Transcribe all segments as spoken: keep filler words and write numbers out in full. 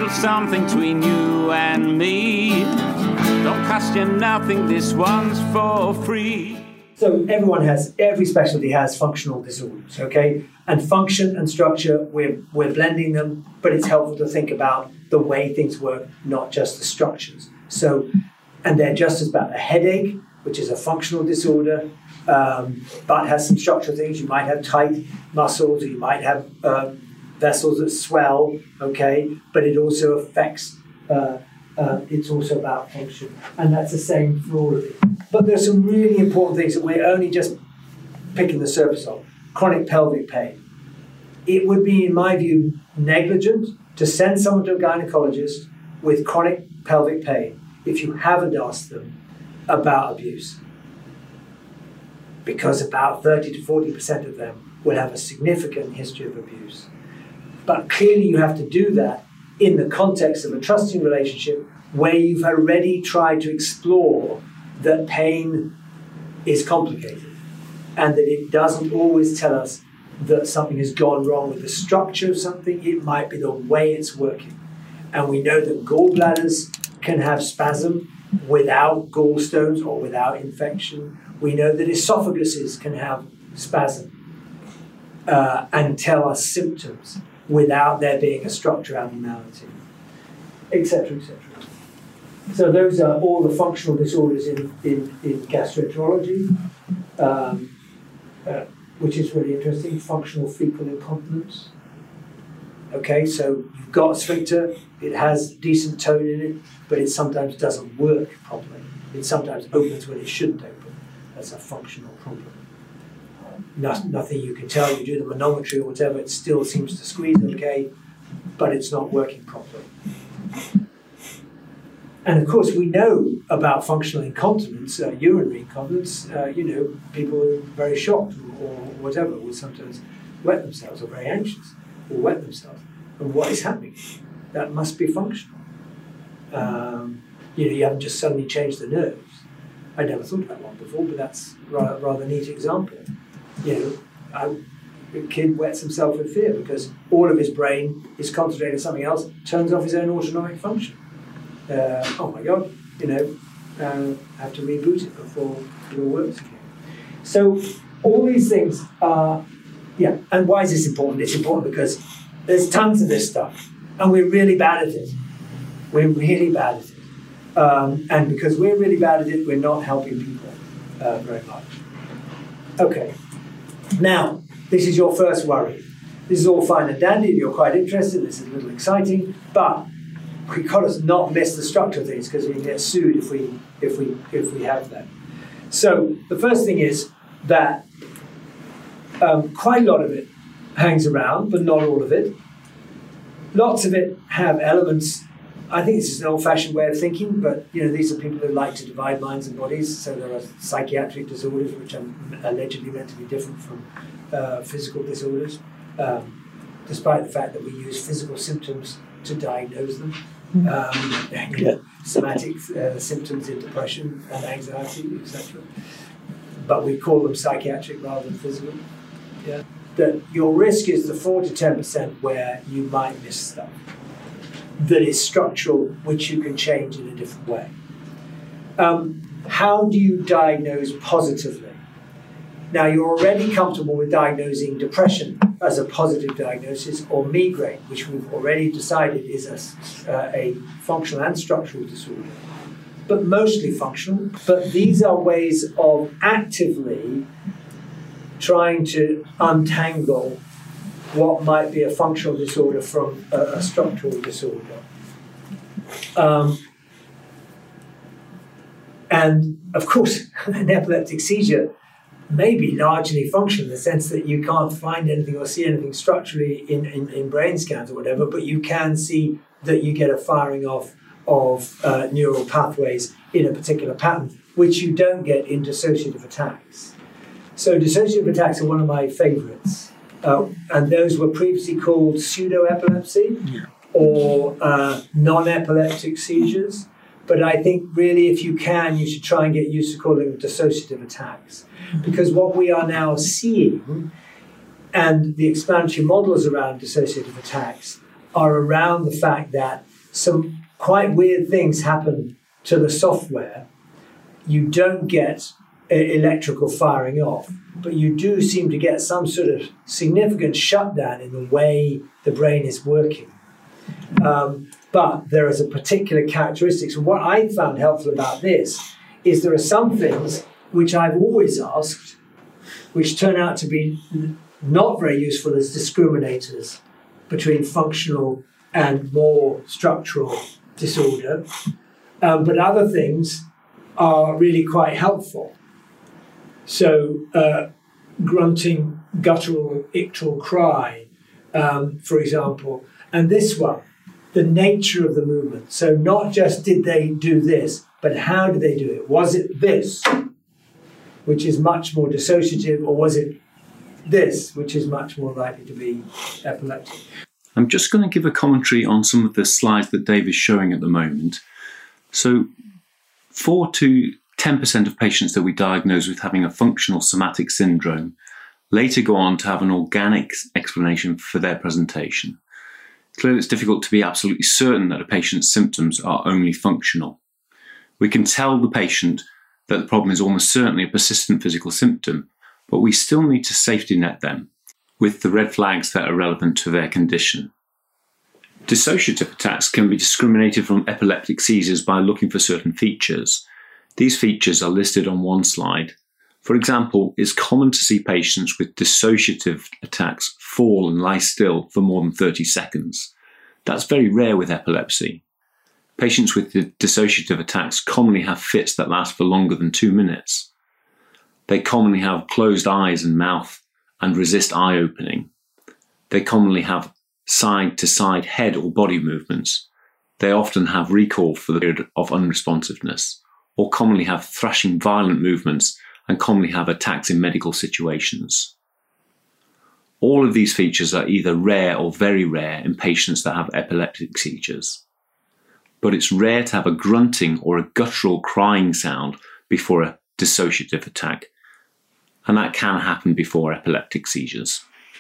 little something between you and me. Don't cost you nothing, this one's for free. So everyone has, every specialty has functional disorders, okay? And function and structure, we're, we're blending them, but it's helpful to think about the way things work, not just the structures. So, and they're just as bad. A headache, which is a functional disorder, um, but has some structural things. You might have tight muscles, or you might have uh, vessels that swell, okay? But it also affects, uh, uh, it's also about function. And that's the same for all of it. But there's some really important things that we're only just picking the surface of. Chronic pelvic pain. It would be, in my view, negligent to send someone to a gynecologist with chronic pelvic pain if you haven't asked them about abuse. Because about thirty to forty percent of them will have a significant history of abuse. But clearly you have to do that in the context of a trusting relationship where you've already tried to explore that pain is complicated and that it doesn't always tell us that something has gone wrong with the structure of something. It might be the way it's working. And we know that gallbladders can have spasm without gallstones or without infection. We know that esophaguses can have spasm uh, and tell us symptoms without there being a structure abnormality, et cetera, et cetera. So those are all the functional disorders in, in, in gastroenterology, um, uh, which is really interesting. Functional fecal incontinence. Okay, so you've got a sphincter, it has decent tone in it, but it sometimes doesn't work properly. It sometimes opens when it shouldn't open. That's a functional problem. No, nothing you can tell, you do the manometry or whatever, it still seems to squeeze okay, but it's not working properly. And of course, we know about functional incontinence, uh, urinary incontinence. Uh, you know, people are very shocked or, or whatever, will sometimes wet themselves or very anxious or wet themselves. And what is happening? That must be functional. Um, you know, you haven't just suddenly changed the nerves. I never thought about one before, but that's a rather, rather neat example. You know, I, a kid wets himself with fear because all of his brain is concentrating on something else, turns off his own autonomic function. Uh, oh my God, you know, uh, have to reboot it before it all works again. So all these things are, yeah, and why is this important? It's important because there's tons of this stuff, and we're really bad at it. We're really bad at it. Um, and because we're really bad at it, we're not helping people uh, very much. Okay, now, this is your first worry. This is all fine and dandy, if you're quite interested, this is a little exciting, but we've got to not miss the structure of things because we can get sued if we if we if we have that. So the first thing is that um, quite a lot of it hangs around, but not all of it. Lots of it have elements. I think this is an old-fashioned way of thinking, but you know these are people who like to divide minds and bodies. So there are psychiatric disorders which are allegedly meant to be different from uh, physical disorders, um, despite the fact that we use physical symptoms to diagnose them. Um, you know, somatic uh, symptoms in depression and anxiety, et cetera. But we call them psychiatric rather than physical. Yeah. That your risk is the four to ten percent where you might miss stuff that is structural, which you can change in a different way. Um, how do you diagnose positively? Now, you're already comfortable with diagnosing depression as a positive diagnosis, or migraine, which we've already decided is a, uh, a functional and structural disorder, but mostly functional. But these are ways of actively trying to untangle what might be a functional disorder from a, a structural disorder. Um, and of course, an epileptic seizure may be largely functional in the sense that you can't find anything or see anything structurally in, in, in brain scans or whatever, but you can see that you get a firing off of uh, neural pathways in a particular pattern, which you don't get in dissociative attacks. So dissociative attacks are one of my favorites. Uh, and those were previously called pseudo-epilepsy yeah. or uh, non-epileptic seizures. But I think really if you can, you should try and get used to calling them dissociative attacks. Because what we are now seeing, and the explanatory models around dissociative attacks, are around the fact that some quite weird things happen to the software. You don't get electrical firing off, but you do seem to get some sort of significant shutdown in the way the brain is working. Um, but there is a particular characteristics. And what I found helpful about this is there are some things which I've always asked, which turn out to be not very useful as discriminators between functional and more structural disorder. Um, but other things are really quite helpful. So uh, grunting, guttural, ictal cry, um, for example. And this one, the nature of the movement. So not just did they do this, but how did they do it? Was it this, which is much more dissociative, or was it this, which is much more likely to be epileptic? I'm just going to give a commentary on some of the slides that Dave is showing at the moment. So four to ten percent of patients that we diagnose with having a functional somatic syndrome later go on to have an organic explanation for their presentation. Clearly, it's difficult to be absolutely certain that a patient's symptoms are only functional. We can tell the patient that the problem is almost certainly a persistent physical symptom, but we still need to safety net them with the red flags that are relevant to their condition. Dissociative attacks can be discriminated from epileptic seizures by looking for certain features. These features are listed on one slide. For example, it's common to see patients with dissociative attacks fall and lie still for more than thirty seconds. That's very rare with epilepsy. Patients with the dissociative attacks commonly have fits that last for longer than two minutes. They commonly have closed eyes and mouth and resist eye opening. They commonly have side-to-side head or body movements. They often have recall for the period of unresponsiveness, or commonly have thrashing violent movements and commonly have attacks in medical situations. All of these features are either rare or very rare in patients that have epileptic seizures. But it's rare to have a grunting or a guttural crying sound before a dissociative attack, and that can happen before epileptic seizures.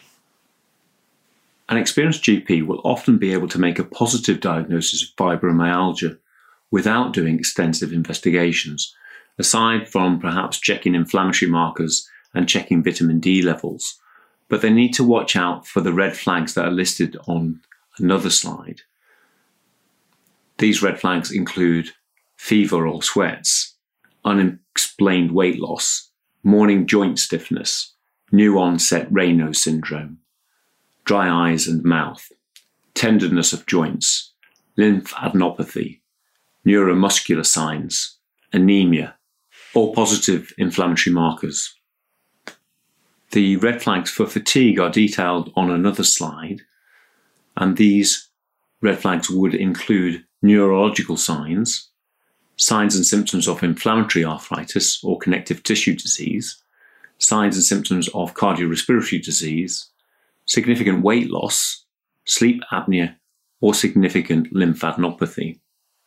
An experienced G P will often be able to make a positive diagnosis of fibromyalgia without doing extensive investigations, aside from perhaps checking inflammatory markers and checking vitamin D levels. But they need to watch out for the red flags that are listed on another slide. These red flags include fever or sweats, unexplained weight loss, morning joint stiffness, new onset Raynaud syndrome, dry eyes and mouth, tenderness of joints, lymphadenopathy, neuromuscular signs, anemia, or positive inflammatory markers. The red flags for fatigue are detailed on another slide, and these red flags would include neurological signs, signs and symptoms of inflammatory arthritis or connective tissue disease, signs and symptoms of cardiorespiratory disease, significant weight loss, sleep apnea, or significant lymphadenopathy.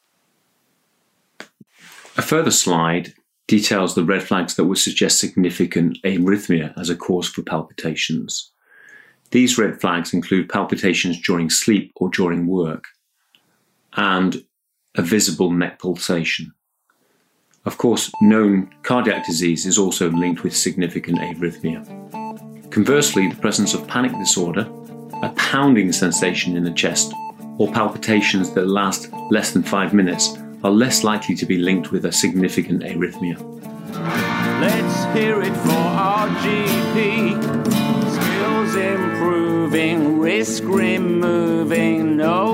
A further slide details the red flags that would suggest significant arrhythmia as a cause for palpitations. These red flags include palpitations during sleep or during work, and a visible neck pulsation. Of course, known cardiac disease is also linked with significant arrhythmia. Conversely, the presence of panic disorder, a pounding sensation in the chest, or palpitations that last less than five minutes are less likely to be linked with a significant arrhythmia. Let's hear it for our G P. Skills improving, risk removing, no